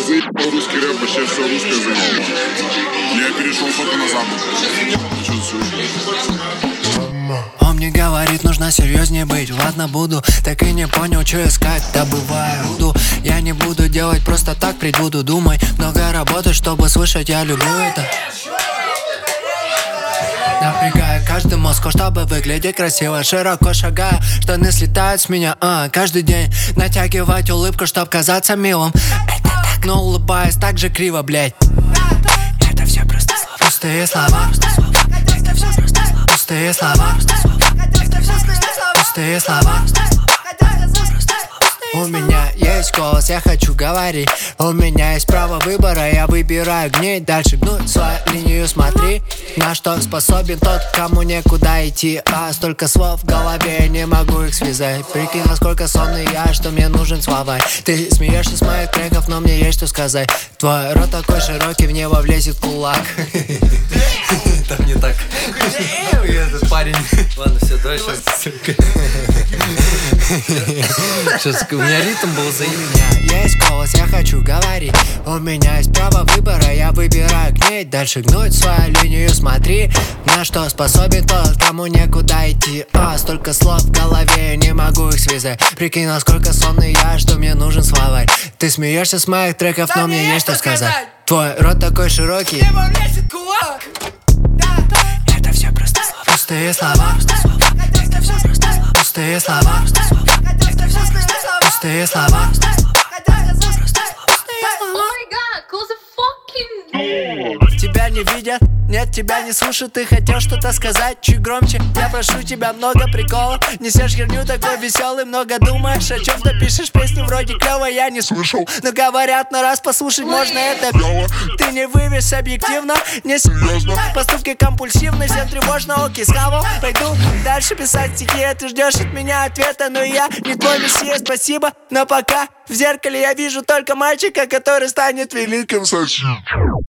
заебал русский рэп, вообще все русское заебал. Я перешел только на запад. Он мне говорит, нужно серьезнее быть. Ладно, буду, так и не понял, что искать. Добываю, я не буду делать просто так, предбуду. Думай, много работать, чтобы слышать, я люблю это. Напрягая каждый мозг, чтобы выглядеть красиво. Широко шагаю, штаны слетают с меня. Каждый день натягивать улыбку, чтоб казаться милым. Это так, но улыбаюсь так же криво, блять. Это все просто слова. Пустые слова. Это все просто слова. Пустые слова. Это все просто слова. Пустые слова. У меня есть голос, я хочу говорить. У меня есть право выбора, я выбираю гнить. Дальше гнуть свою линию, смотри. На что способен тот, кому некуда идти. Столько слов в голове, я не могу их связать. Прикинь, насколько сонный я, что мне нужен словарь. Ты смеешься с моих треков, но мне есть что сказать. Твой рот такой широкий, в него влезет кулак. Там не так. Этот парень. Ладно, все, давай сейчас. Сейчас у меня ритм был заебись. У меня есть голос, я хочу говорить. У меня есть право выбора, я выбираю гнить. Дальше гнуть свою линию, смотри. На что способен тот, кому некуда идти. Столько слов в голове, я не могу их связать. Прикинь, насколько сонный я, что мне нужен словарь. Ты смеешься с моих треков, но мне есть что сказать. Твой рот такой широкий, в него влезет кулак. Это все просто слова. Пустые слова. Это все просто слова. Пустые слова. Это все просто слова. Пустые слова. Тебя не видят, нет, тебя не слушают. Ты хотел что-то сказать, чуть громче. Я прошу тебя, много приколов. Несешь херню, такой веселый, много думаешь. О чем-то пишешь песню, вроде клево, я не слышал. Но говорят, на раз послушать можно это. Ты не вывез объективно, не серьезно. Поступки компульсивны, всем тревожно, окей, схавал. Пойду дальше писать стихи, ты ждешь от меня ответа. Но я не твой мессия, спасибо. Но пока в зеркале я вижу только мальчика, который станет великим.